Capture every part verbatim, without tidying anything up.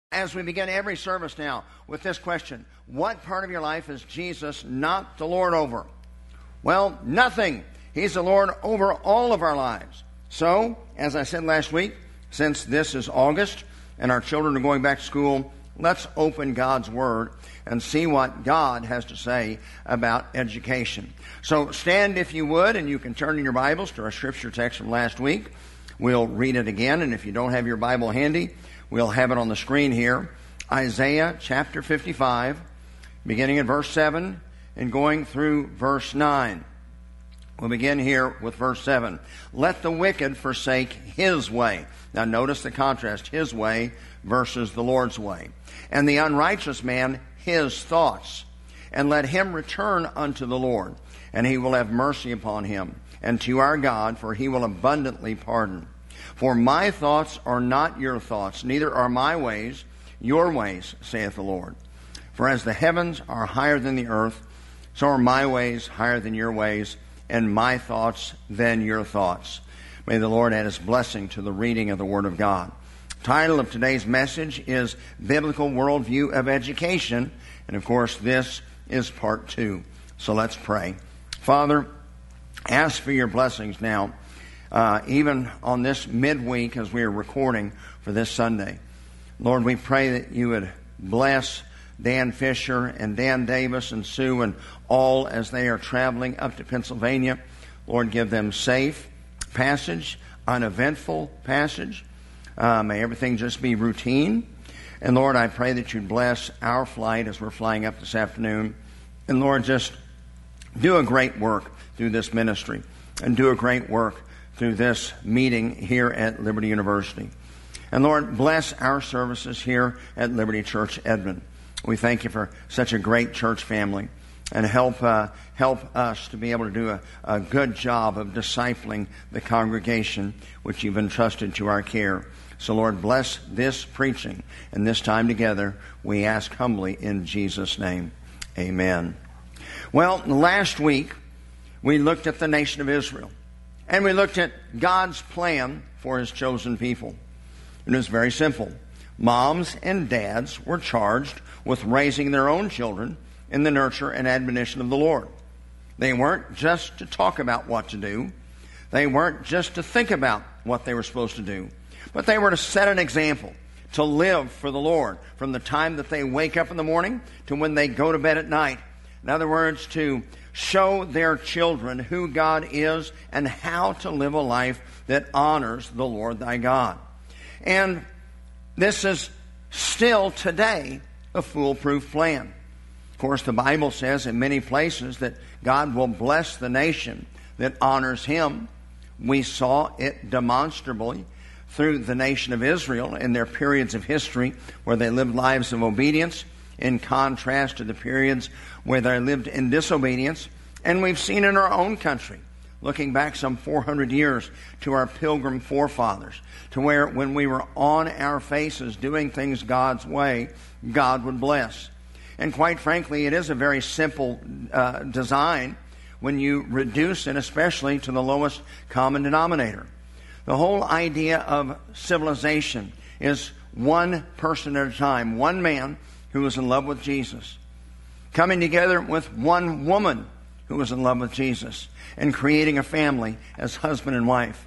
As we begin every service now with this question, what part of your life is Jesus not the Lord over? Well, nothing. He's the Lord over all of our lives. So, as I said last week, since this is August and our children are going back to school, let's open God's Word and see what God has to say about education. So stand if you would, and you can turn in your Bibles to our scripture text from last week. We'll read it again, and if you don't have your Bible handy, we'll have it on the screen here. Isaiah chapter fifty-five, beginning at verse seven and going through verse nine. We'll begin here with verse seven. Let the wicked forsake his way. Now notice the contrast, his way versus the Lord's way. And the unrighteous man his thoughts. And let him return unto the Lord, and he will have mercy upon him, and to our God, for he will abundantly pardon. For my thoughts are not your thoughts, neither are my ways your ways, saith the Lord. For as the heavens are higher than the earth, so are my ways higher than your ways, and my thoughts than your thoughts. May the Lord add his blessing to the reading of the Word of God. The title of today's message is Biblical Worldview of Education, and of course this is part two. So let's pray. Father, ask for your blessings now, uh, even on this midweek as we are recording for this Sunday. Lord, we pray that you would bless Dan Fisher and Dan Davis and Sue and all as they are traveling up to Pennsylvania. Lord, give them safe passage, uneventful passage. Uh, may everything just be routine. And Lord, I pray that you'd bless our flight as we're flying up this afternoon. And Lord, just do a great work through this ministry and do a great work through this meeting here at Liberty University. And Lord, bless our services here at Liberty Church Edmond. We thank you for such a great church family, and help uh, help us to be able to do a, a good job of discipling the congregation which you've entrusted to our care. So Lord, bless this preaching and this time together, we ask humbly in Jesus' name. Amen. Well, last week we looked at the nation of Israel, and we looked at God's plan for his chosen people. And it was very simple. Moms and dads were charged with raising their own children in the nurture and admonition of the Lord. They weren't just to talk about what to do. They weren't just to think about what they were supposed to do. But they were to set an example, to live for the Lord from the time that they wake up in the morning to when they go to bed at night. In other words, to show their children who God is and how to live a life that honors the Lord thy God. And this is still today a foolproof plan. Of course, the Bible says in many places that God will bless the nation that honors him. We saw it demonstrably through the nation of Israel in their periods of history where they lived lives of obedience, in contrast to the periods where they lived in disobedience. And we've seen in our own country, looking back some four hundred years to our pilgrim forefathers, to where when we were on our faces doing things God's way, God would bless. And quite frankly, it is a very simple uh, design when you reduce it, especially to the lowest common denominator. The whole idea of civilization is one person at a time, one man who is in love with Jesus, coming together with one woman who is in love with Jesus, and creating a family as husband and wife.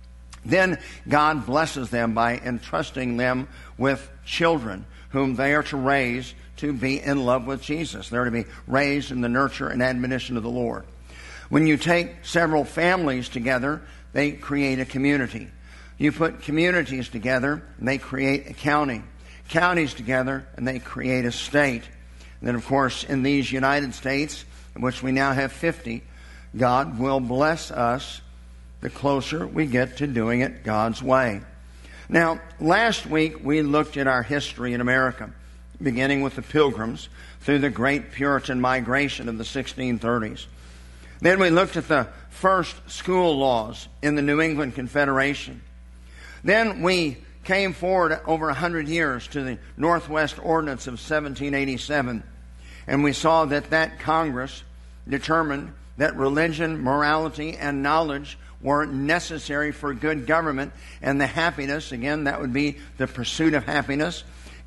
Then God blesses them by entrusting them with children whom they are to raise to be in love with Jesus. They're to be raised in the nurture and admonition of the Lord. When you take several families together, they create a community. You put communities together, and they create a county. Counties together, and they create a state. And then, of course, in these United States, in which we now have fifty, God will bless us the closer we get to doing it God's way. Now, last week we looked at our history in America, beginning with the Pilgrims through the great Puritan migration of the sixteen thirties. Then we looked at the first school laws in the New England Confederation. Then we came forward over one hundred years to the Northwest Ordinance of seventeen eighty-seven, and we saw that that Congress determined that religion, morality, and knowledge were necessary for good government and the happiness, again, that would be the pursuit of happiness.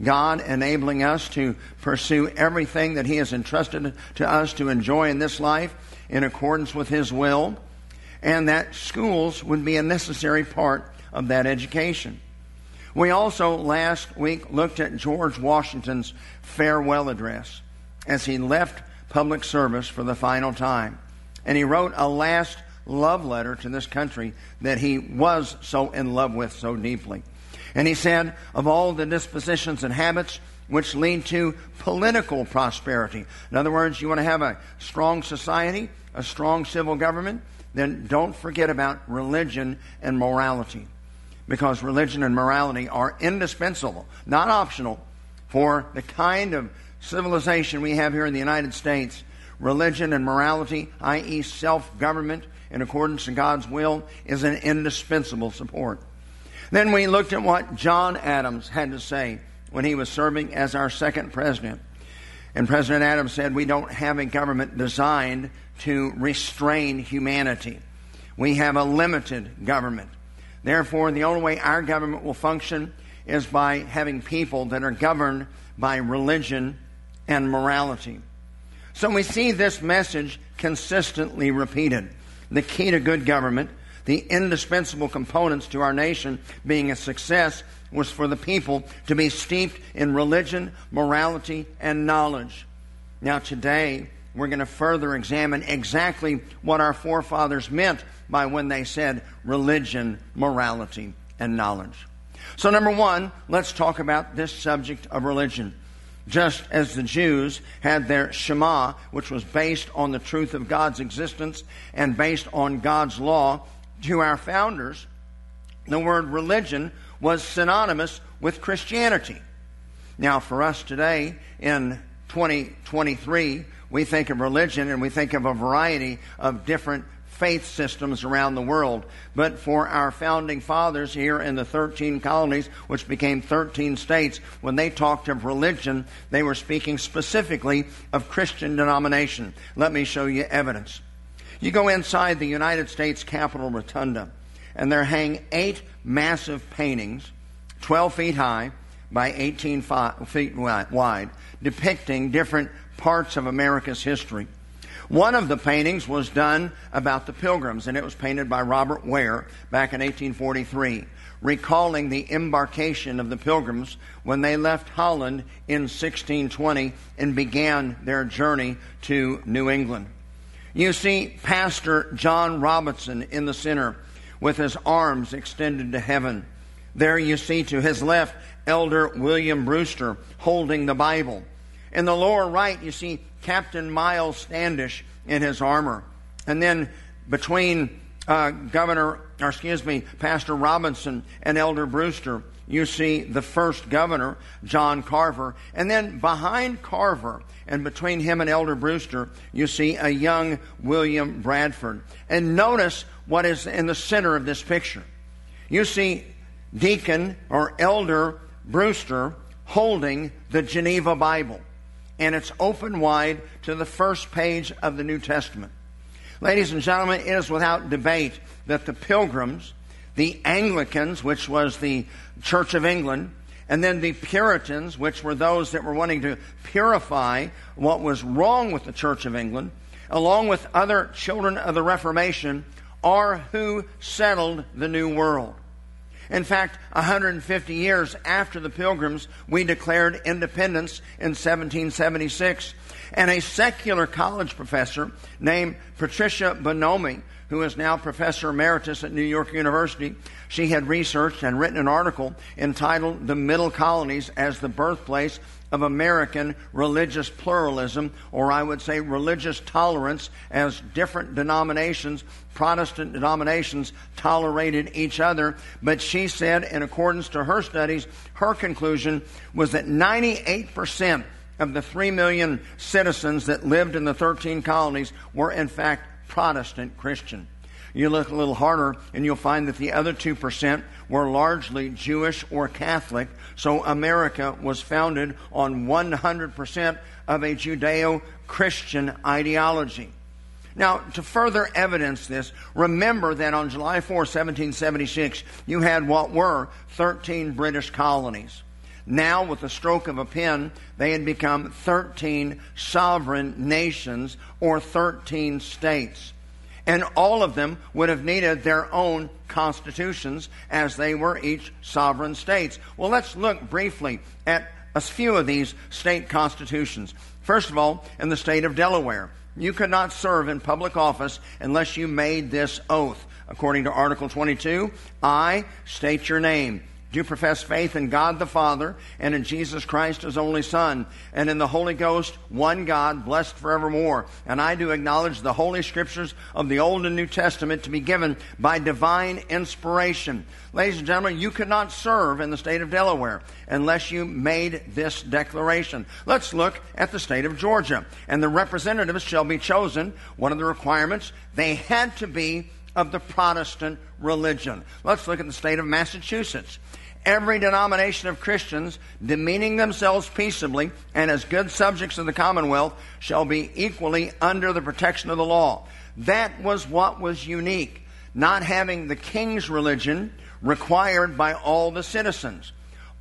God enabling us to pursue everything that He has entrusted to us to enjoy in this life in accordance with His will, and that schools would be a necessary part of that education. We also last week looked at George Washington's farewell address as he left public service for the final time. And he wrote a last love letter to this country that he was so in love with so deeply. And he said, of all the dispositions and habits which lead to political prosperity, in other words, you want to have a strong society, a strong civil government, then don't forget about religion and morality. Because religion and morality are indispensable, not optional, for the kind of civilization we have here in the United States. Religion and morality, that is self-government in accordance to God's will, is an indispensable support. Then we looked at what John Adams had to say when he was serving as our second president. And President Adams said, we don't have a government designed to restrain humanity. We have a limited government. Therefore, the only way our government will function is by having people that are governed by religion and morality. So we see this message consistently repeated. The key to good government, the indispensable components to our nation being a success, was for the people to be steeped in religion, morality, and knowledge. Now today, we're going to further examine exactly what our forefathers meant by when they said religion, morality, and knowledge. So number one, let's talk about this subject of religion. Just as the Jews had their Shema, which was based on the truth of God's existence and based on God's law, to our founders, the word religion was synonymous with Christianity. Now, for us today, in twenty twenty-three, we think of religion and we think of a variety of different faith systems around the world. But for our founding fathers here in the thirteen colonies, which became thirteen states, when they talked of religion, they were speaking specifically of Christian denomination. Let me show you evidence. You go inside the United States Capitol Rotunda, and there hang eight massive paintings, twelve feet high by eighteen feet wide, depicting different parts of America's history. One of the paintings was done about the Pilgrims, and it was painted by Robert Ware back in eighteen forty-three, recalling the embarkation of the Pilgrims when they left Holland in sixteen twenty and began their journey to New England. You see Pastor John Robinson in the center with his arms extended to heaven. There you see to his left Elder William Brewster holding the Bible. In the lower right you see Captain Miles Standish in his armor. And then between uh, Governor, or excuse me, Pastor Robinson and Elder Brewster, you see the first governor, John Carver. And then behind Carver and between him and Elder Brewster, you see a young William Bradford. And notice what is in the center of this picture. You see Deacon or Elder Brewster holding the Geneva Bible. And it's open wide to the first page of the New Testament. Ladies and gentlemen, it is without debate that the Pilgrims, the Anglicans, which was the Church of England, and then the Puritans, which were those that were wanting to purify what was wrong with the Church of England, along with other children of the Reformation, are who settled the New World. In fact, one hundred fifty years after the Pilgrims, we declared independence in seventeen seventy-six. And a secular college professor named Patricia Bonomi, who is now Professor Emeritus at New York University, she had researched and written an article entitled The Middle Colonies as the Birthplace of American Religious Pluralism, or I would say religious tolerance, as different denominations, Protestant denominations, tolerated each other. But she said, in accordance to her studies, her conclusion was that ninety-eight percent of the three million citizens that lived in the thirteen colonies were in fact Protestant Christian. You look a little harder and you'll find that the other two percent were largely Jewish or Catholic. So America was founded on one hundred percent of a Judeo-Christian ideology. Now, to further evidence this, remember that on July fourth, seventeen seventy-six, you had what were thirteen British colonies. Now, with the stroke of a pen, they had become thirteen sovereign nations, or thirteen states. And all of them would have needed their own constitutions, as they were each sovereign states. Well, let's look briefly at a few of these state constitutions. First of all, in the state of Delaware, you could not serve in public office unless you made this oath. According to Article twenty-two, I state your name. Do profess faith in God the Father and in Jesus Christ, his only Son, and in the Holy Ghost, one God, blessed forevermore. And I do acknowledge the Holy Scriptures of the Old and New Testament to be given by divine inspiration. Ladies and gentlemen, you could not serve in the state of Delaware unless you made this declaration. Let's look at the state of Georgia. And the representatives shall be chosen. One of the requirements, they had to be of the Protestant religion. Let's look at the state of Massachusetts. Every denomination of Christians, demeaning themselves peaceably and as good subjects of the Commonwealth, shall be equally under the protection of the law. That was what was unique, not having the king's religion required by all the citizens.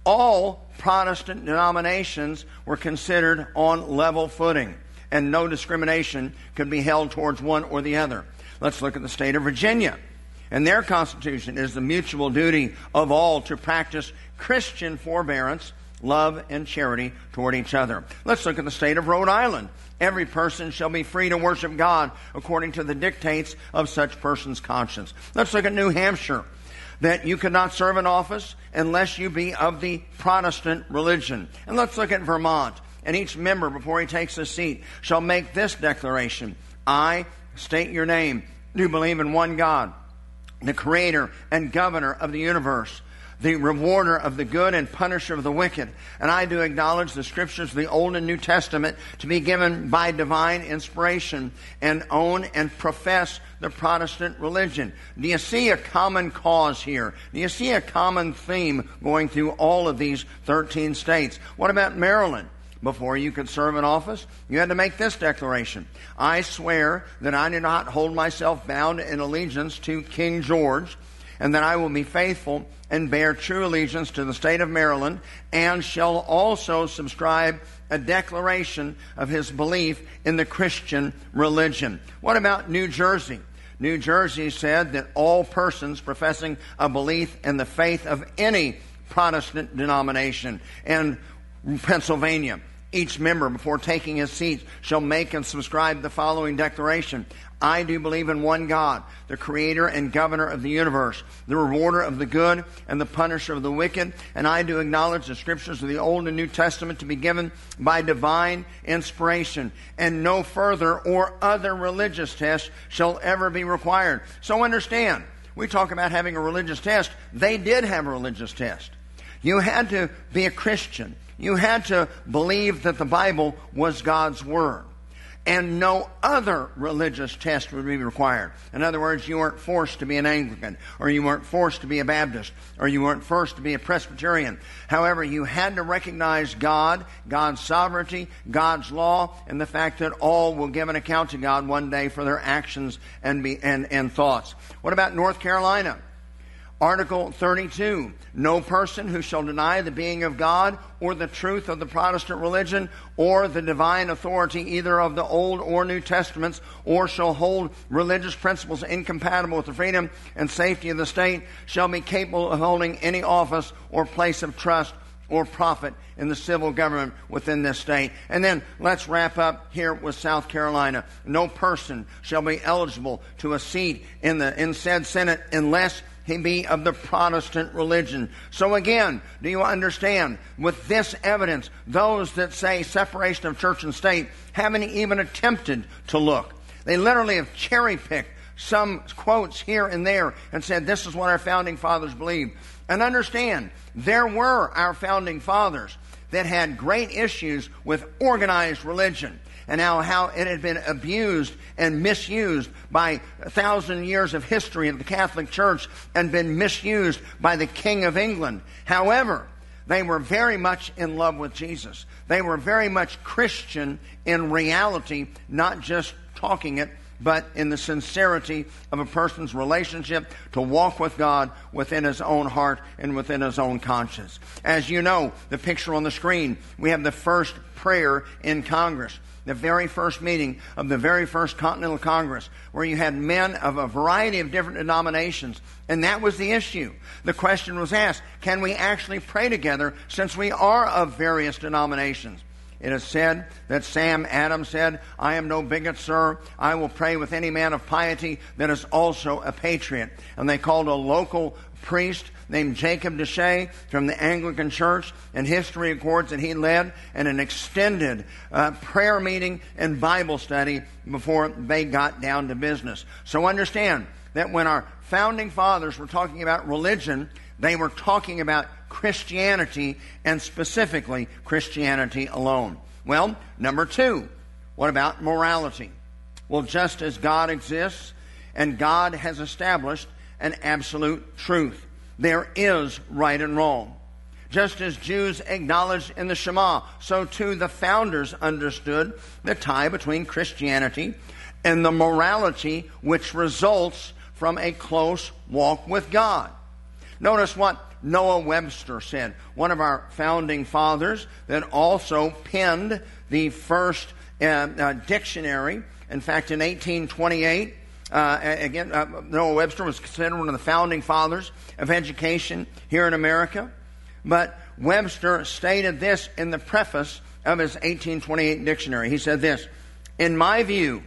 All Protestant denominations were considered on level footing, and no discrimination could be held towards one or the other. Let's look at the state of Virginia. And their constitution is the mutual duty of all to practice Christian forbearance, love, and charity toward each other. Let's look at the state of Rhode Island. Every person shall be free to worship God according to the dictates of such person's conscience. Let's look at New Hampshire. That you could not serve in office unless you be of the Protestant religion. And let's look at Vermont. And each member, before he takes a seat, shall make this declaration. I state your name. Do believe in one God, the creator and governor of the universe, the rewarder of the good and punisher of the wicked. And I do acknowledge the scriptures of the Old and New Testament to be given by divine inspiration, and own and profess the Protestant religion. Do you see a common cause here? Do you see a common theme going through all of these thirteen states? What about Maryland? Before you could serve in office, you had to make this declaration. I swear that I do not hold myself bound in allegiance to King George, and that I will be faithful and bear true allegiance to the state of Maryland, and shall also subscribe a declaration of his belief in the Christian religion. What about New Jersey? New Jersey said that all persons professing a belief in the faith of any Protestant denomination. And Pennsylvania, each member, before taking his seat, shall make and subscribe the following declaration. I do believe in one God, the creator and governor of the universe, the rewarder of the good and the punisher of the wicked. And I do acknowledge the scriptures of the Old and New Testament to be given by divine inspiration. And no further or other religious test shall ever be required. So understand, we talk about having a religious test. They did have a religious test. You had to be a Christian. You had to believe that the Bible was God's Word. And no other religious test would be required. In other words, you weren't forced to be an Anglican, or you weren't forced to be a Baptist, or you weren't forced to be a Presbyterian. However, you had to recognize God, God's sovereignty, God's law, and the fact that all will give an account to God one day for their actions and, be, and, and thoughts. What about North Carolina? Article thirty-two, no person who shall deny the being of God or the truth of the Protestant religion or the divine authority either of the Old or New Testaments, or shall hold religious principles incompatible with the freedom and safety of the state, shall be capable of holding any office or place of trust or profit in the civil government within this state. And then let's wrap up here with South Carolina. No person shall be eligible to a seat in the in said Senate unless he be of the Protestant religion. So again, do you understand? With this evidence, those that say separation of church and state haven't even attempted to look. They literally have cherry-picked some quotes here and there and said, this is what our founding fathers believed. And understand, there were our founding fathers that had great issues with organized religion, and now how it had been abused and misused by a thousand years of history of the Catholic Church and been misused by the King of England. However, they were very much in love with Jesus. They were very much Christian in reality, not just talking it but in the sincerity of a person's relationship to walk with God within his own heart and within his own conscience. As you know, the picture on the screen, we have the first prayer in Congress. The very first meeting of the very first Continental Congress, where you had men of a variety of different denominations, and that was the issue. The question was asked, can we actually pray together since we are of various denominations? It is said that Sam Adams said, I am no bigot, sir. I will pray with any man of piety that is also a patriot. And they called a local priest named Jacob Deshay from the Anglican Church, and history records that he led in an extended uh, prayer meeting and Bible study before they got down to business. So understand that when our founding fathers were talking about religion, they were talking about Christianity, and specifically Christianity alone. Well, number two, what about morality? Well, just as God exists and God has established an absolute truth, there is right and wrong. Just as Jews acknowledged in the Shema, so too the founders understood the tie between Christianity and the morality which results from a close walk with God. Notice what Noah Webster said, one of our founding fathers that also penned the first uh, uh, dictionary. In fact, in eighteen twenty-eight, uh, again, uh, Noah Webster was considered one of the founding fathers of education here in America. But Webster stated this in the preface of his eighteen twenty-eight dictionary. He said this, in my view,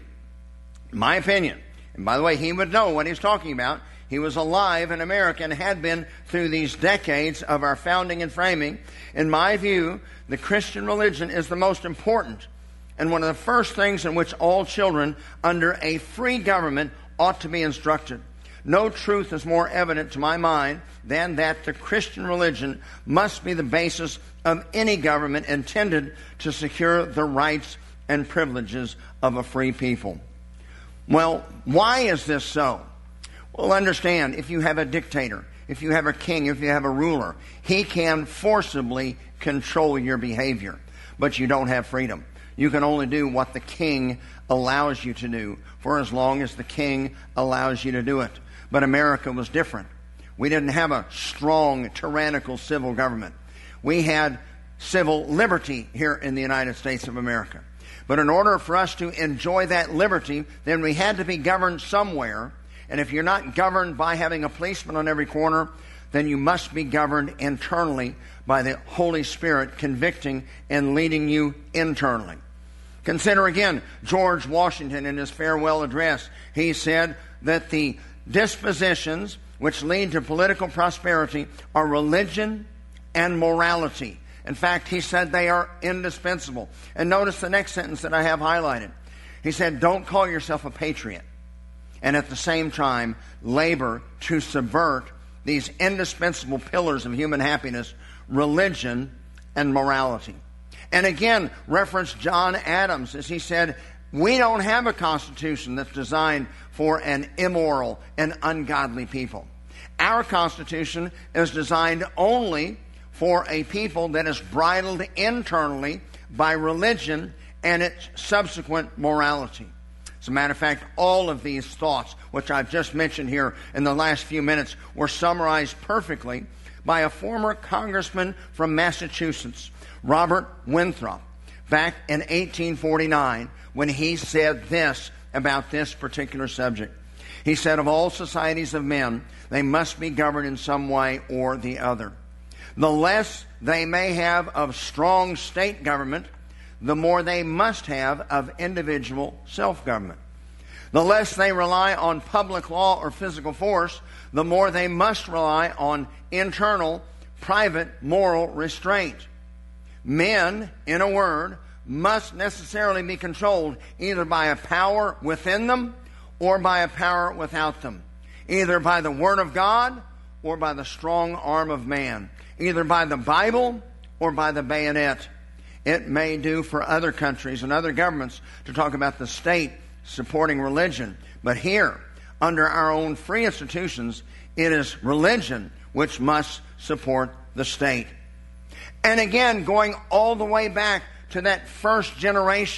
in my opinion, and by the way, he would know what he's talking about. He was alive in America and had been through these decades of our founding and framing. In my view, the Christian religion is the most important and one of the first things in which all children under a free government ought to be instructed. No truth is more evident to my mind than that the Christian religion must be the basis of any government intended to secure the rights and privileges of a free people. Well, why is this so? Well, understand, if you have a dictator, if you have a king, if you have a ruler, he can forcibly control your behavior, but you don't have freedom. You can only do what the king allows you to do for as long as the king allows you to do it. But America was different. We didn't have a strong, tyrannical civil government. We had civil liberty here in the United States of America. But in order for us to enjoy that liberty, then we had to be governed somewhere. And if you're not governed by having a policeman on every corner, then you must be governed internally by the Holy Spirit convicting and leading you internally. Consider again George Washington in his farewell address. He said that the dispositions which lead to political prosperity are religion and morality. In fact, he said they are indispensable. And notice the next sentence that I have highlighted. He said, don't call yourself a patriot and at the same time labor to subvert these indispensable pillars of human happiness, religion and morality. And again, reference John Adams as he said, we don't have a constitution that's designed for an immoral and ungodly people. Our constitution is designed only for a people that is bridled internally by religion and its subsequent morality. As a matter of fact, all of these thoughts, which I've just mentioned here in the last few minutes, were summarized perfectly by a former congressman from Massachusetts, Robert Winthrop, back in eighteen forty-nine, when he said this about this particular subject. He said, of all societies of men, they must be governed in some way or the other. The less they may have of strong state government, the more they must have of individual self-government. The less they rely on public law or physical force, the more they must rely on internal, private, moral restraint. Men, in a word, must necessarily be controlled either by a power within them or by a power without them, either by the Word of God or by the strong arm of man, either by the Bible or by the bayonet. It may do for other countries and other governments to talk about the state supporting religion, but here, under our own free institutions, it is religion which must support the state. And again, going all the way back to that first generation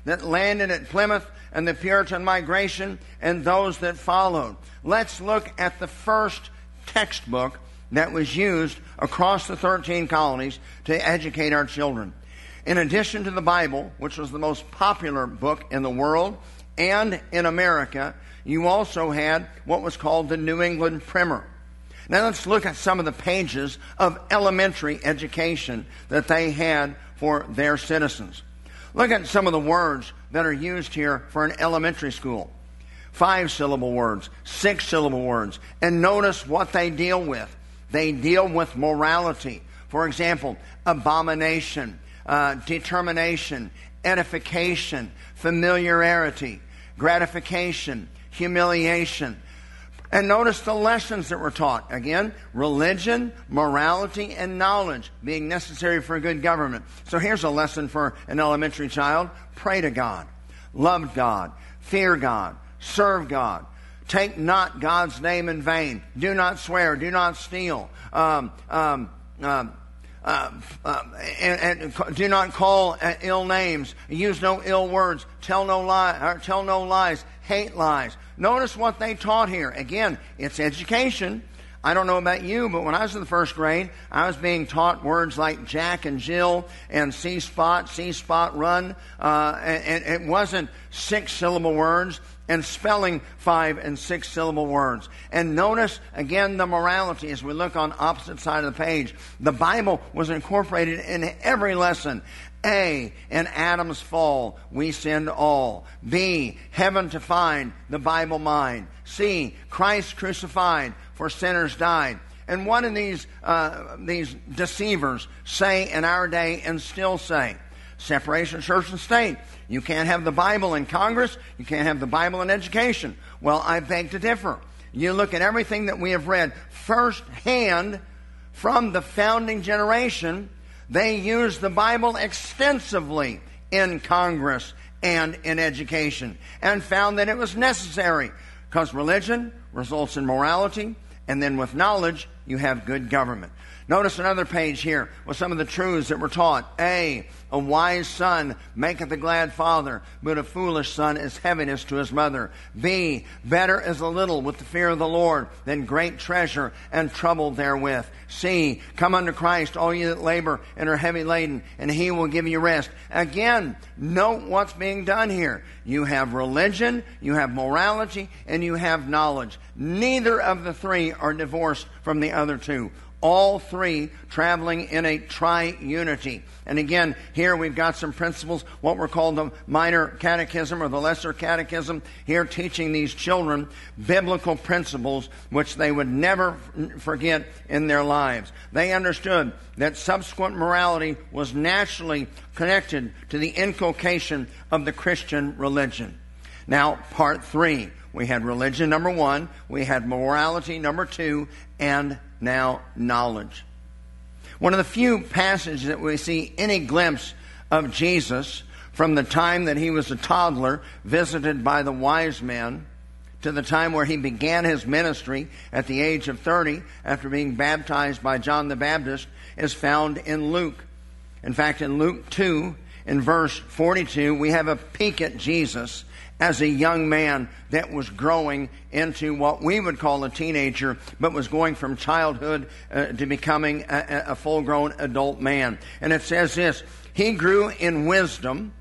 that landed at Plymouth and the Puritan migration and those that followed. Let's look at the first textbook that was used across the thirteen colonies to educate our children. In addition to the Bible, which was the most popular book in the world and in America, you also had what was called the New England Primer. Now let's look at some of the pages of elementary education that they had for their citizens. Look at some of the words that are used here for an elementary school. Five-syllable words, six-syllable words. And notice what they deal with. They deal with morality. For example, abomination, uh, determination, edification, familiarity, gratification, humiliation. And notice the lessons that were taught. Again, religion, morality, and knowledge being necessary for good government. So here's a lesson for an elementary child. Pray to God. Love God. Fear God. Serve God. Take not God's name in vain. Do not swear. Do not steal. Um, um, um, Uh, uh, and, and do not call uh, ill names. Use no ill words. Tell no lie. Or tell no lies. Hate lies. Notice what they taught here. Again, it's education. I don't know about you, but when I was in the first grade, I was being taught words like Jack and Jill and C-spot, C-spot run. Uh, and, and it wasn't six-syllable words and spelling five and six-syllable words. And notice, again, the morality as we look on opposite side of the page. The Bible was incorporated in every lesson. A, in Adam's fall, we sinned all. B, heaven to find, the Bible mind. C, Christ crucified, for sinners died. And what do these, uh, these deceivers say in our day and still say? Separation of church and state. You can't have the Bible in Congress. You can't have the Bible in education. Well, I beg to differ. You look at everything that we have read firsthand from the founding generation. They used the Bible extensively in Congress and in education and found that it was necessary because religion results in morality, and then with knowledge, you have good government. Notice another page here with some of the truths that were taught. A, a wise son maketh a glad father, but a foolish son is heaviness to his mother. B, better is a little with the fear of the Lord than great treasure and trouble therewith. C, come unto Christ, all ye that labor and are heavy laden, and he will give you rest. Again, note what's being done here. You have religion, you have morality, and you have knowledge. Neither of the three are divorced from the other two. All three traveling in a tri-unity. And again, here we've got some principles, what were called the minor catechism or the lesser catechism, here teaching these children biblical principles which they would never forget in their lives. They understood that subsequent morality was naturally connected to the inculcation of the Christian religion. Now, part three. We had religion, number one. We had morality, number two. And now knowledge. One of the few passages that we see any glimpse of Jesus from the time that he was a toddler visited by the wise men to the time where he began his ministry at the age of thirty after being baptized by John the Baptist is found in Luke. In fact, in Luke two, in verse forty-two, we have a peek at Jesus as a young man that was growing into what we would call a teenager, but was going from childhood uh, to becoming a, a full-grown adult man. And it says this, he grew in wisdom,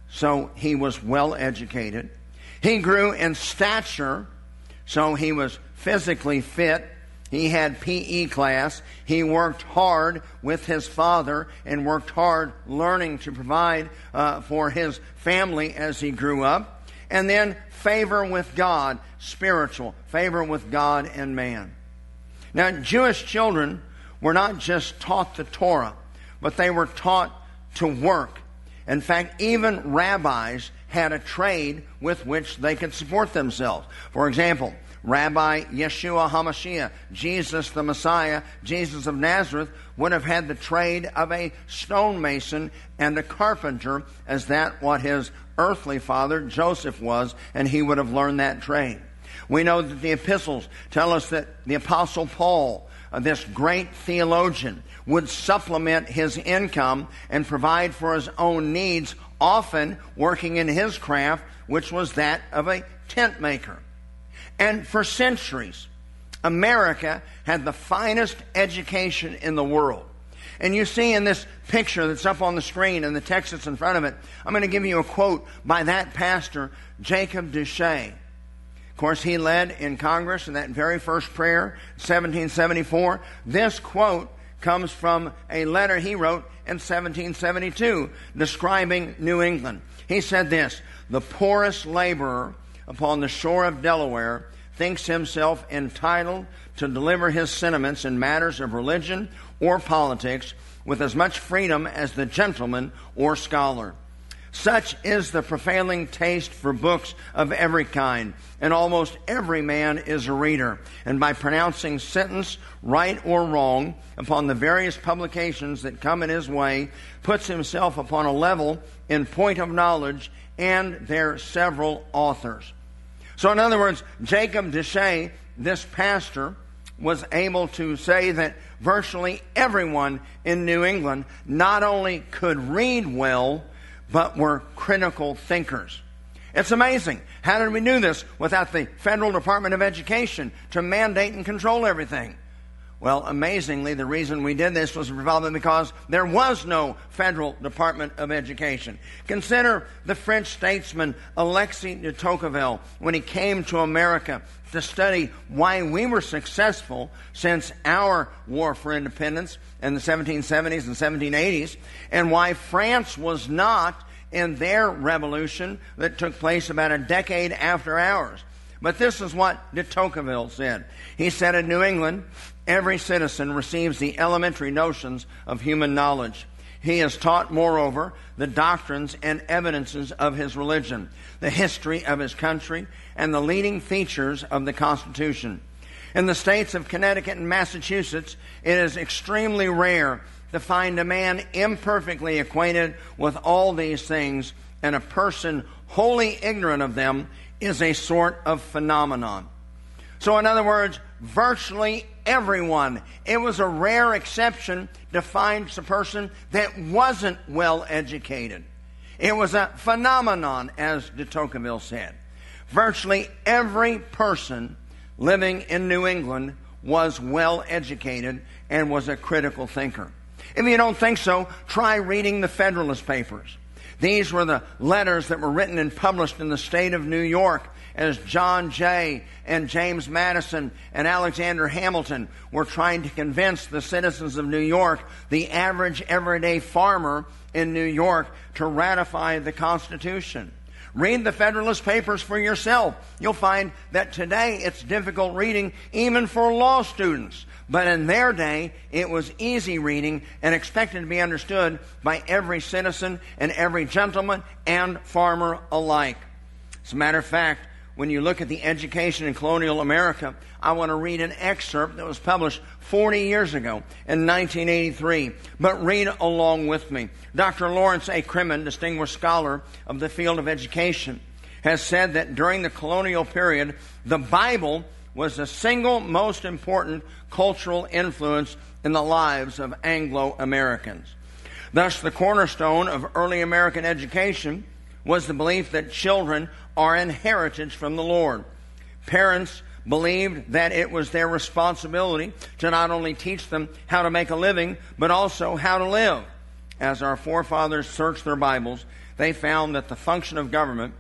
so he was well educated. He grew in stature, so he was physically fit. He had P E class. He worked hard with his father and worked hard learning to provide uh, for his family as he grew up. And then favor with God, spiritual, favor with God and man. Now, Jewish children were not just taught the Torah, but they were taught to work. In fact, even rabbis had a trade with which they could support themselves. For example, Rabbi Yeshua HaMashiach, Jesus the Messiah, Jesus of Nazareth, would have had the trade of a stonemason and a carpenter, as that what his earthly father Joseph was, and he would have learned that trade. We know that the epistles tell us that the Apostle Paul, uh, this great theologian, would supplement his income and provide for his own needs, often working in his craft, which was that of a tent maker. And for centuries, America had the finest education in the world. And you see in this picture that's up on the screen and the text that's in front of it, I'm going to give you a quote by that pastor, Jacob Duché. Of course, he led in Congress in that very first prayer, seventeen seventy-four. This quote comes from a letter he wrote in seventeen seventy-two describing New England. He said this: "The poorest laborer upon the shore of Delaware thinks himself entitled to deliver his sentiments in matters of religion or politics with as much freedom as the gentleman or scholar. Such is the prevailing taste for books of every kind, and almost every man is a reader, and by pronouncing sentence right or wrong upon the various publications that come in his way, puts himself upon a level in point of knowledge and their several authors." So in other words, Jacob Duché, this pastor, was able to say that virtually everyone in New England not only could read well, but were critical thinkers. It's amazing. How did we do this without the Federal Department of Education to mandate and control everything? Well, amazingly, the reason we did this was probably because there was no Federal Department of Education. Consider the French statesman Alexis de Tocqueville when he came to America to study why we were successful since our war for independence in the seventeen seventies and seventeen eighties, and why France was not in their revolution that took place about a decade after ours. But this is what de Tocqueville said. He said, "In New England, every citizen receives the elementary notions of human knowledge. He is taught, moreover, the doctrines and evidences of his religion, the history of his country, and the leading features of the Constitution. In the states of Connecticut and Massachusetts, it is extremely rare to find a man imperfectly acquainted with all these things, and a person wholly ignorant of them is a sort of phenomenon." So in other words, virtually everyone, it was a rare exception to find a person that wasn't well educated. It was a phenomenon, as de Tocqueville said. Virtually every person living in New England was well educated and was a critical thinker. If you don't think so, try reading the Federalist Papers. These were the letters that were written and published in the state of New York as John Jay and James Madison and Alexander Hamilton were trying to convince the citizens of New York, the average everyday farmer in New York, to ratify the Constitution. Read the Federalist Papers for yourself. You'll find that today it's difficult reading even for law students. But in their day, it was easy reading and expected to be understood by every citizen and every gentleman and farmer alike. As a matter of fact, when you look at the education in colonial America, I want to read an excerpt that was published forty years ago in nineteen eighty-three. But read along with me. Doctor Lawrence A. Crimmen, distinguished scholar of the field of education, has said that during the colonial period, the Bible was the single most important cultural influence in the lives of Anglo-Americans. Thus, the cornerstone of early American education was the belief that children are an heritage from the Lord. Parents believed that it was their responsibility to not only teach them how to make a living, but also how to live. As our forefathers searched their Bibles, they found that the function of government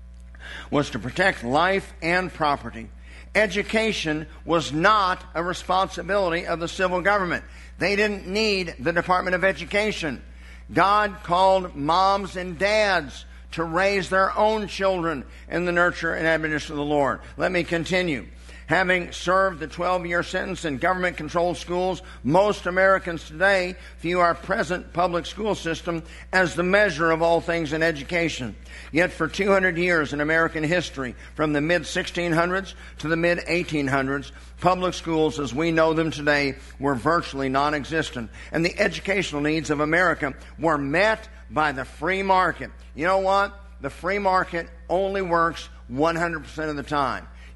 was to protect life and property. Education was not a responsibility of the civil government. They didn't need the Department of Education. God called moms and dads to raise their own children in the nurture and admonition of the Lord. Let me continue. Having served the twelve-year sentence in government-controlled schools, most Americans today view our present public school system as the measure of all things in education. Yet for two hundred years in American history, from the mid sixteen hundreds to the mid eighteen hundreds, public schools as we know them today were virtually non-existent. And the educational needs of America were met by the free market. You know what? The free market only works one hundred percent of the time.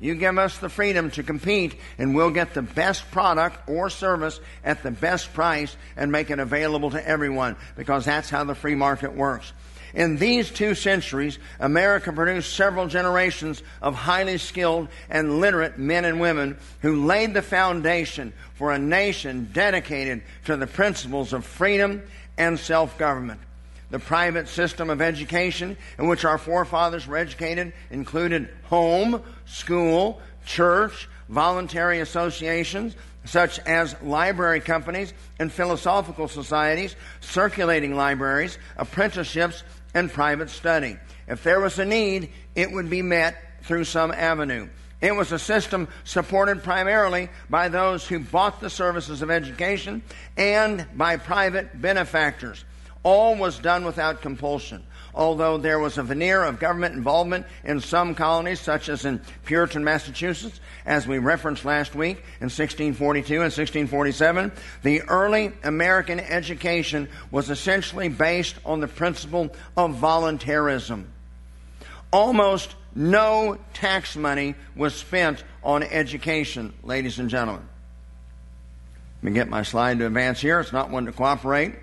You give us the freedom to compete, and we'll get the best product or service at the best price and make it available to everyone, because that's how the free market works. In these two centuries, America produced several generations of highly skilled and literate men and women who laid the foundation for a nation dedicated to the principles of freedom and self-government. The private system of education in which our forefathers were educated included home, school, church, voluntary associations, such as library companies and philosophical societies, circulating libraries, apprenticeships, and private study. If there was a need, it would be met through some avenue. It was a system supported primarily by those who bought the services of education and by private benefactors. All was done without compulsion. Although there was a veneer of government involvement in some colonies, such as in Puritan Massachusetts, as we referenced last week in sixteen forty-two and sixteen forty-seven, the early American education was essentially based on the principle of voluntarism. Almost no tax money was spent on education, ladies and gentlemen. Let me get my slide to advance here. It's not one to cooperate.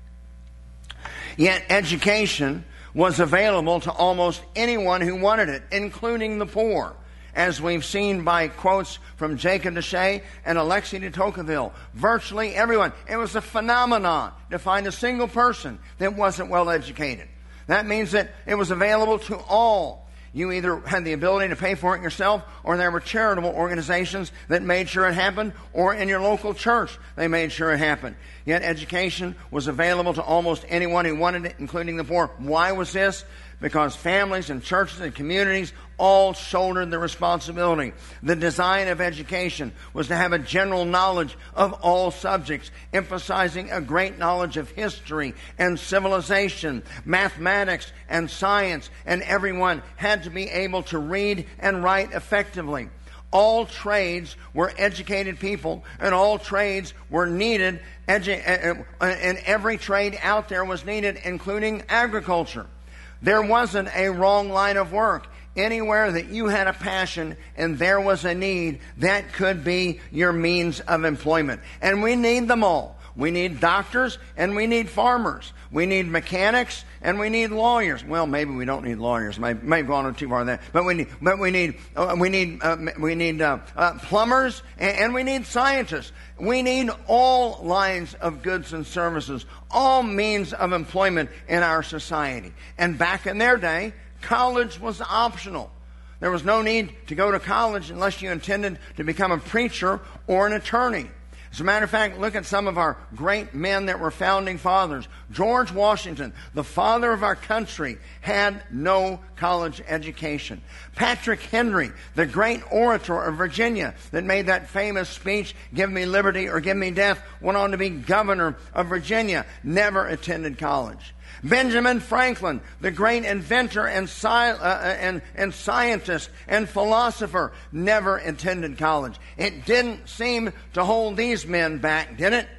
Yet education was available to almost anyone who wanted it, including the poor, as we've seen by quotes from Jacob Deshay and Alexis de Tocqueville. Virtually everyone. It was a phenomenon to find a single person that wasn't well educated. That means that it was available to all. You either had the ability to pay for it yourself, or there were charitable organizations that made sure it happened, or in your local church they made sure it happened. Yet education was available to almost anyone who wanted it, including the poor. Why was this? Because families and churches and communities all shouldered the responsibility. The design of education was to have a general knowledge of all subjects, emphasizing a great knowledge of history and civilization, mathematics and science, and everyone had to be able to read and write effectively. All trades were educated people, and all trades were needed, edu- and every trade out there was needed, including agriculture. There wasn't a wrong line of work. Anywhere that you had a passion and there was a need, that could be your means of employment. And we need them all. We need doctors and we need farmers. We need mechanics and we need lawyers. Well, maybe we don't need lawyers. Maybe, maybe gone too far there. But we need, but we need, uh, we need, uh, we need uh, uh, plumbers and, and we need scientists. We need all lines of goods and services, all means of employment in our society. And back in their day, college was optional. There was no need to go to college unless you intended to become a preacher or an attorney. As a matter of fact, look at some of our great men that were founding fathers. George Washington, the father of our country, had no college education. Patrick Henry, the great orator of Virginia that made that famous speech, "Give me liberty or give me death," went on to be governor of Virginia, never attended college. Benjamin Franklin, the great inventor and, sci- uh, and, and scientist and philosopher, never attended college. It didn't seem to hold these men back, did it?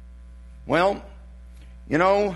Well, you know,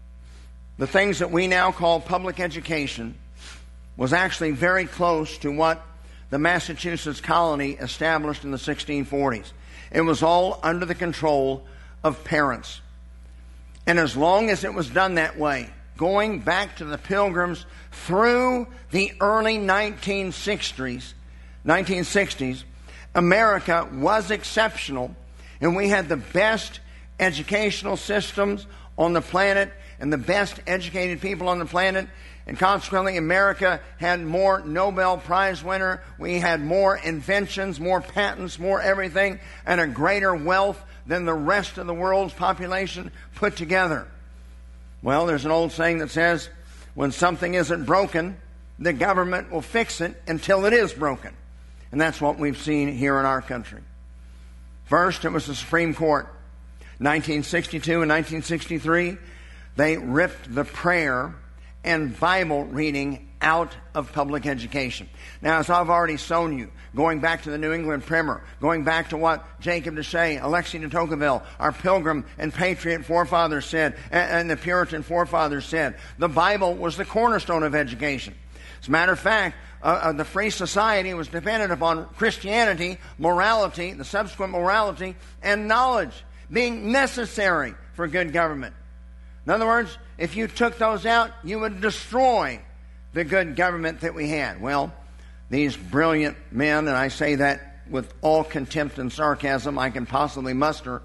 the things that we now call public education was actually very close to what the Massachusetts colony established in the sixteen forties. It was all under the control of parents. And as long as it was done that way, going back to the Pilgrims through the early nineteen sixties, nineteen sixties, America was exceptional, and we had the best educational systems on the planet and the best educated people on the planet. And consequently, America had more Nobel Prize winner. We had more inventions, more patents, more everything, and a greater wealth than the rest of the world's population put together. Well, there's an old saying that says, when something isn't broken, the government will fix it until it is broken. And that's what we've seen here in our country. First, it was the Supreme Court. nineteen sixty-two and nineteen sixty-three, they ripped the prayer and Bible reading out of public education. Now, as I've already shown you, going back to the New England Primer, going back to what Jacob Deshay, Alexis de Tocqueville, our Pilgrim and Patriot forefathers said, and the Puritan forefathers said, the Bible was the cornerstone of education. As a matter of fact, uh, uh, the free society was dependent upon Christianity, morality, the subsequent morality, and knowledge being necessary for good government. In other words, if you took those out, you would destroy the good government that we had. Well, these brilliant men, and I say that with all contempt and sarcasm I can possibly muster,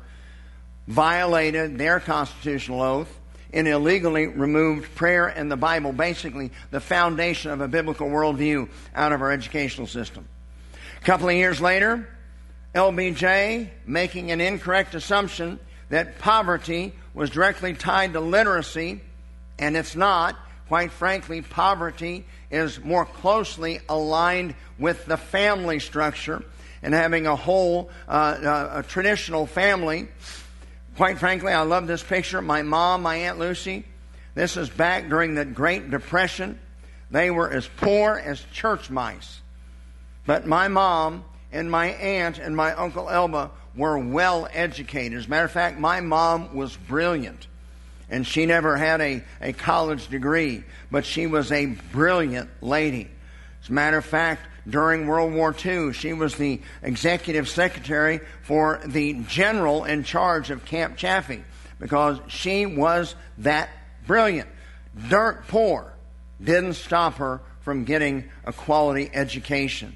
violated their constitutional oath and illegally removed prayer and the Bible, basically the foundation of a biblical worldview, out of our educational system. A couple of years later, L B J, making an incorrect assumption that poverty was directly tied to literacy, and it's not. Quite frankly, poverty is more closely aligned with the family structure and having a whole, uh, uh, a traditional family. Quite frankly, I love this picture. My mom, my Aunt Lucy, this is back during the Great Depression. They were as poor as church mice. But my mom and my aunt and my Uncle Elba were well educated. As a matter of fact, my mom was brilliant. And she never had a, a college degree, but she was a brilliant lady. As a matter of fact, during World War Two, she was the executive secretary for the general in charge of Camp Chaffee, because she was that brilliant. Dirt poor didn't stop her from getting a quality education.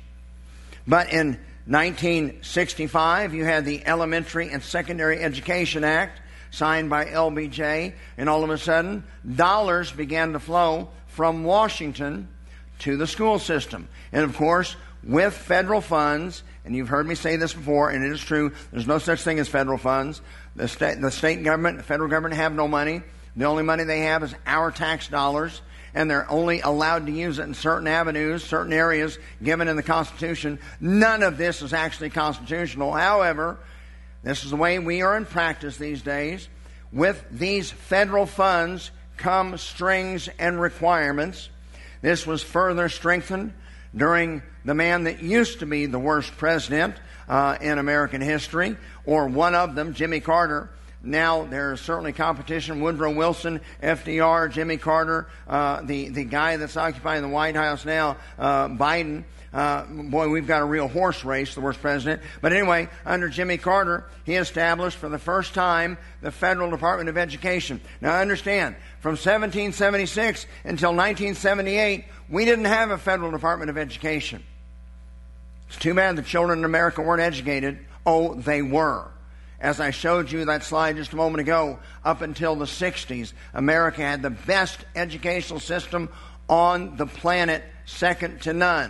But in nineteen sixty-five, you had the Elementary and Secondary Education Act, signed by L B J, and all of a sudden, dollars began to flow from Washington to the school system. And of course, with federal funds, and you've heard me say this before, and it is true, there's no such thing as federal funds. The state, the state government, the federal government have no money. The only money they have is our tax dollars, and they're only allowed to use it in certain avenues, certain areas given in the Constitution. None of this is actually constitutional. However, this is the way we are in practice these days. With these federal funds come strings and requirements. This was further strengthened during the man that used to be the worst president uh, in American history, or one of them, Jimmy Carter. Now there's certainly competition. Woodrow Wilson, F D R, Jimmy Carter, uh, the, the guy that's occupying the White House now, uh, Biden. Uh, boy, we've got a real horse race, the worst president. But anyway, under Jimmy Carter, he established for the first time the Federal Department of Education. Now understand, from seventeen seventy-six until nineteen seventy-eight, we didn't have a Federal Department of Education. It's too bad the children in America weren't educated. Oh, they were. As I showed you that slide just a moment ago, up until the sixties, America had the best educational system on the planet, second to none.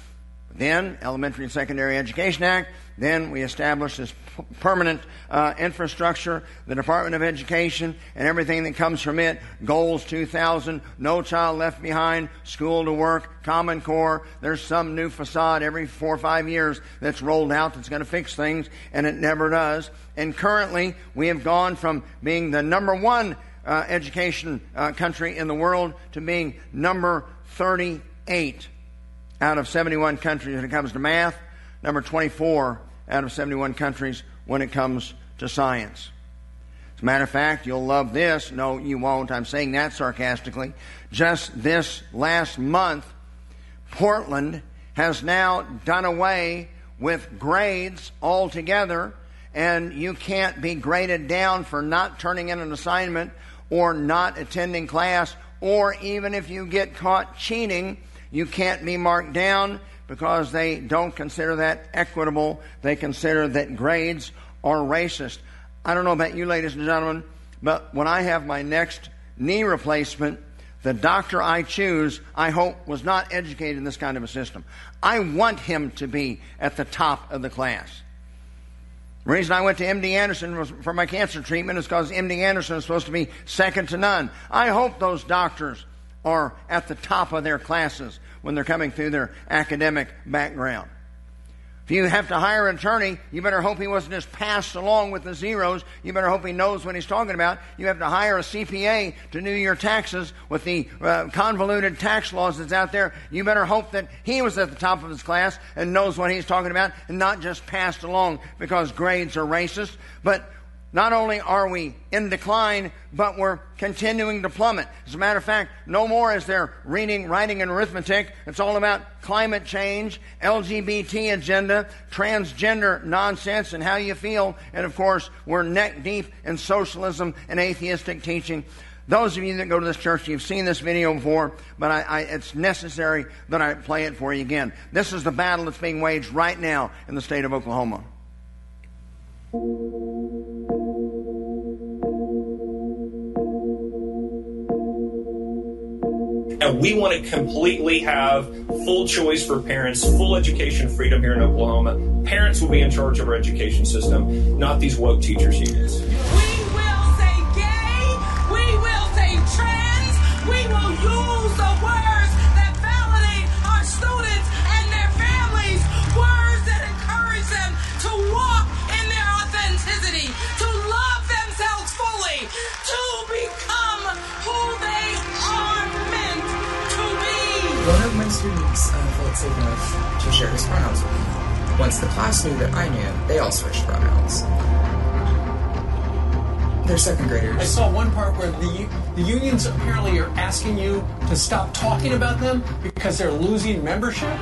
Then, Elementary and Secondary Education Act. Then we established this p- permanent uh, infrastructure, the Department of Education, and everything that comes from it. Goals two thousand, No Child Left Behind, School to Work, Common Core. There's some new facade every four or five years that's rolled out that's going to fix things, and it never does. And currently, we have gone from being the number one uh, education uh, country in the world to being number thirty-eight. Out of seventy-one countries when it comes to math, number twenty-four out of seventy-one countries when it comes to science. As a matter of fact, you'll love this. No, you won't. I'm saying that sarcastically. Just this last month, Portland has now done away with grades altogether, and you can't be graded down for not turning in an assignment or not attending class, or even if you get caught cheating, you can't be marked down, because they don't consider that equitable. They consider that grades are racist. I don't know about you, ladies and gentlemen, but when I have my next knee replacement, the doctor I choose, I hope, was not educated in this kind of a system. I want him to be at the top of the class. The reason I went to M D Anderson was for my cancer treatment is because M D Anderson is supposed to be second to none. I hope those doctors are at the top of their classes when they're coming through their academic background. If you have to hire an attorney, you better hope he wasn't just passed along with the zeros. You better hope he knows what he's talking about. You have to hire a C P A to do your taxes with the uh, convoluted tax laws that's out there. You better hope that he was at the top of his class and knows what he's talking about, and not just passed along because grades are racist. But not only are we in decline, but we're continuing to plummet. As a matter of fact, no more is there reading, writing, and arithmetic. It's all about climate change, L G B T agenda, transgender nonsense, and how you feel. And of course, we're neck deep in socialism and atheistic teaching. Those of you that go to this church, you've seen this video before, but I, I, it's necessary that I play it for you again. This is the battle that's being waged right now in the state of Oklahoma. And we want to completely have full choice for parents, full education freedom here in Oklahoma. Parents will be in charge of our education system, not these woke teachers' unions. We will say gay, we will say trans, we will use the words that validate our students and their families, words that encourage them to walk in their authenticity, to love themselves fully, to become who they are meant to be. One of my students uh, felt safe enough to share his pronouns with me. Once the class knew that I knew, they all switched pronouns. They're second graders. I saw one part where the the unions apparently are asking you to stop talking about them because they're losing membership.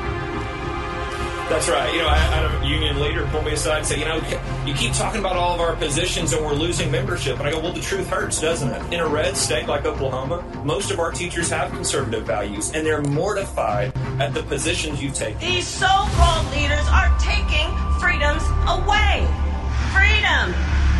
That's right. You know, I had a union leader pull me aside and say, you know, you keep talking about all of our positions and we're losing membership. And I go, well, the truth hurts, doesn't it? In a red state like Oklahoma, most of our teachers have conservative values, and they're mortified at the positions you take. These so-called leaders are taking freedoms away. Freedom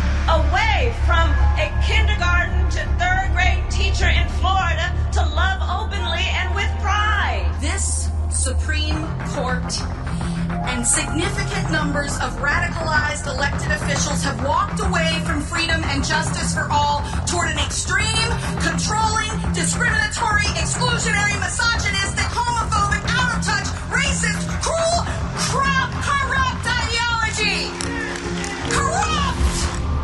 away from a kindergarten to third grade teacher in Florida to love openly and with pride. This Supreme Court and significant numbers of radicalized elected officials have walked away from freedom and justice for all toward an extreme, controlling, discriminatory, exclusionary, misogynistic, homophobic, out-of-touch, racist, cruel, crap, corrupt ideology. Corrupt!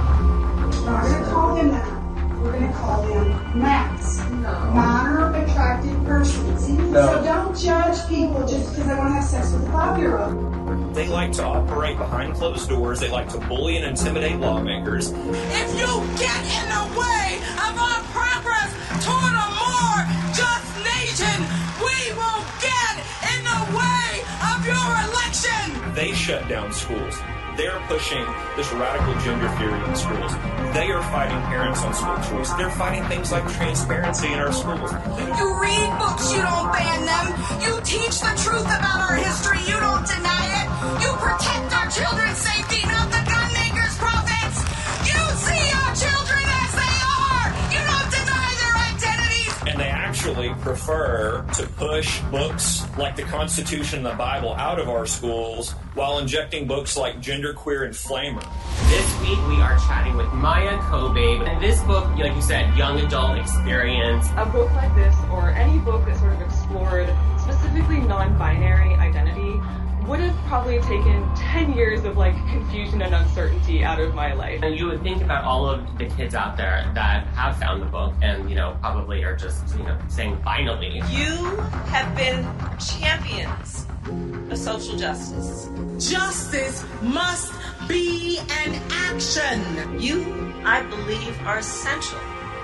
We're not going to call them that. We're going to call them MAPs. No. Minor attracted persons. No. So don't judge people just because they want to have sex with a five-year-old. They like to operate behind closed doors. They like to bully and intimidate lawmakers. If you get in the way of our progress toward a more just nation, we will get in the way of your election. They shut down schools. They're pushing this radical gender theory in schools. They are fighting parents on school choice. They're fighting things like transparency in our schools. You read books, you don't ban them. You teach the truth about our history, you don't deny it. You protect our children's safety, not the gun makers' profits. You see our children as they are. You don't deny their identities. And they actually prefer to push books like the Constitution and the Bible out of our schools while injecting books like Genderqueer and Flamer. This week we are chatting with Maya Kobabe. And this book, like you said, young adult experience. A book like this, or any book that sort of explored specifically non-binary identity, would have probably taken ten years of like confusion and uncertainty out of my life. And you would think about all of the kids out there that have found the book and, you know, probably are just, you know, saying finally. You have been champions of social justice. Justice must be an action. You, I believe, are essential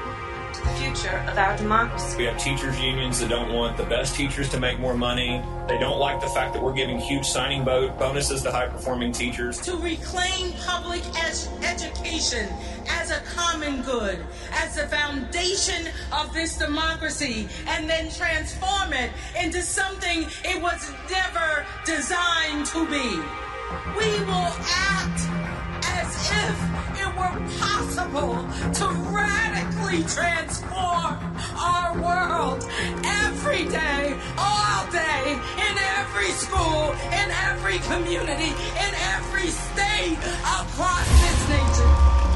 to the future of our democracy. We have teachers' unions that don't want the best teachers to make more money. They don't like the fact that we're giving huge signing bonuses to high-performing teachers. To reclaim public ed- education as a common good, as the foundation of this democracy, and then transform it into something it was never designed to be. We will act as if it were possible to radically transform our world every day, all day, in every school, in every community, in every state across this nation.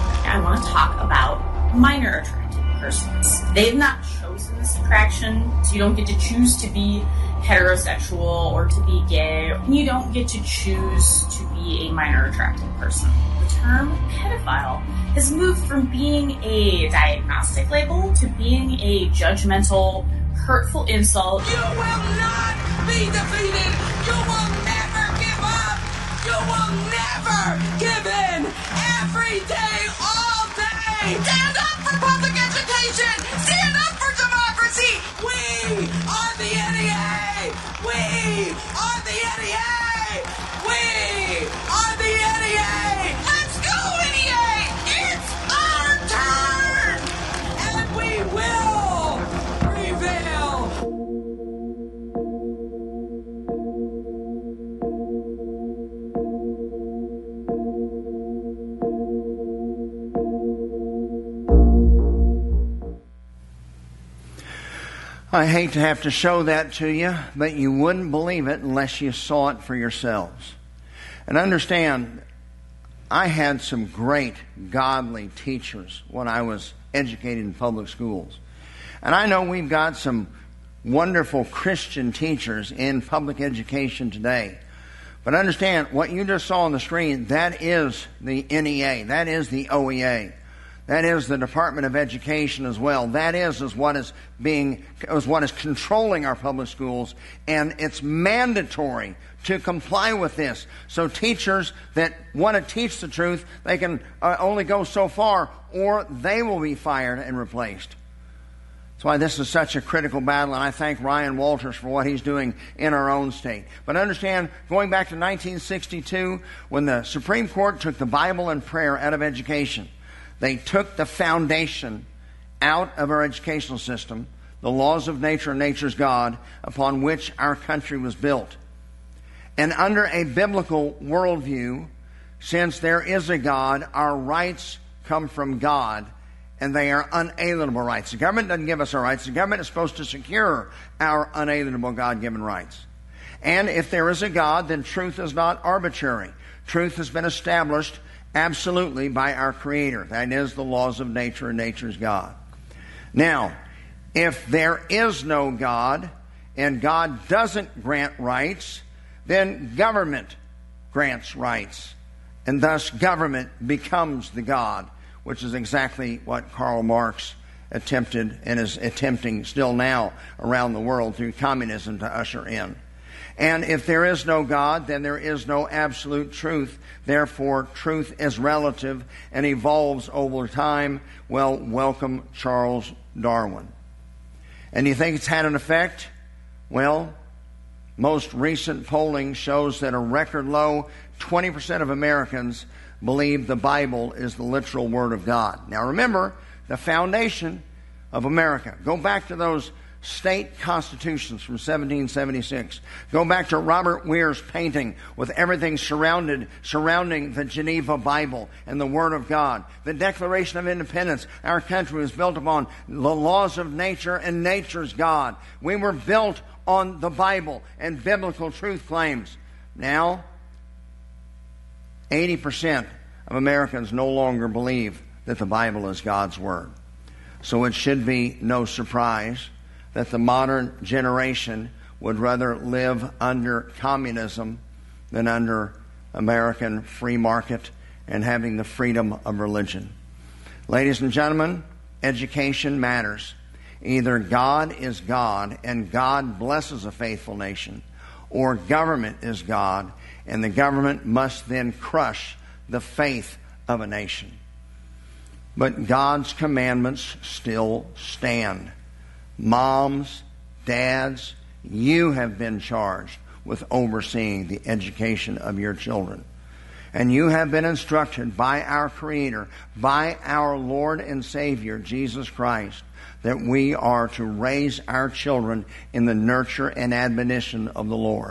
I want to talk about minor attracted persons. They've not chosen this attraction, so you don't get to choose to be heterosexual or to be gay, and you don't get to choose to be a minor attracted person. The term pedophile has moved from being a diagnostic label to being a judgmental, hurtful insult. You will not be defeated. You will never give up. You will never give in. Every day, all Stand up for public education! Stand up for democracy! We are the N E A! We are the N E A! We are the N E A! Let's go, N E A! It's our turn! And we will prevail! I hate to have to show that to you, but you wouldn't believe it unless you saw it for yourselves. And understand, I had some great godly teachers when I was educated in public schools. And I know we've got some wonderful Christian teachers in public education today. But understand, what you just saw on the screen, that is the N E A. That is the O E A. That is the Department of Education as well. That is, is what is being, is what is controlling our public schools, and it's mandatory to comply with this. So teachers that want to teach the truth, they can uh, only go so far, or they will be fired and replaced. That's why this is such a critical battle, and I thank Ryan Walters for what he's doing in our own state. But understand, going back to nineteen sixty-two, when the Supreme Court took the Bible and prayer out of education, they took the foundation out of our educational system, the laws of nature and nature's God, upon which our country was built. And under a biblical worldview, since there is a God, our rights come from God, and they are unalienable rights. The government doesn't give us our rights. The government is supposed to secure our unalienable God-given rights. And if there is a God, then truth is not arbitrary. Truth has been established absolutely by our Creator. That is the laws of nature and nature's God. Now, if there is no God and God doesn't grant rights, then government grants rights. And thus government becomes the God, which is exactly what Karl Marx attempted and is attempting still now around the world through communism to usher in. And if there is no God, then there is no absolute truth. Therefore, truth is relative and evolves over time. Well, welcome Charles Darwin. And do you think it's had an effect? Well, most recent polling shows that a record low twenty percent of Americans believe the Bible is the literal Word of God. Now remember, the foundation of America. Go back to those state constitutions from seventeen seventy-six. Go back to Robert Weir's painting with everything surrounded, surrounding the Geneva Bible and the Word of God. The Declaration of Independence. Our country was built upon the laws of nature and nature's God. We were built on the Bible and biblical truth claims. Now, eighty percent of Americans no longer believe that the Bible is God's Word. So it should be no surprise that the modern generation would rather live under communism than under American free market and having the freedom of religion. Ladies and gentlemen, education matters. Either God is God and God blesses a faithful nation, or government is God and the government must then crush the faith of a nation. But God's commandments still stand. Moms, dads, you have been charged with overseeing the education of your children. And you have been instructed by our Creator, by our Lord and Savior, Jesus Christ, that we are to raise our children in the nurture and admonition of the Lord.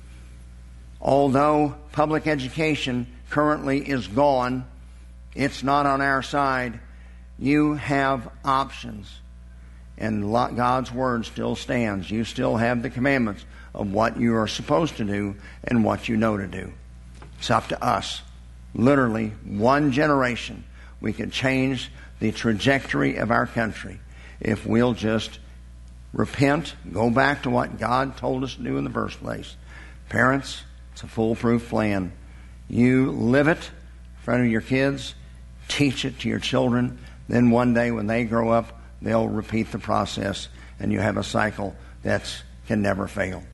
Although public education currently is gone, it's not on our side. You have options. And God's Word still stands. You still have the commandments of what you are supposed to do and what you know to do. It's up to us. Literally, one generation, we could change the trajectory of our country if we'll just repent, go back to what God told us to do in the first place. Parents, it's a foolproof plan. You live it in front of your kids, teach it to your children, then one day when they grow up, they'll repeat the process, and you have a cycle that can never fail.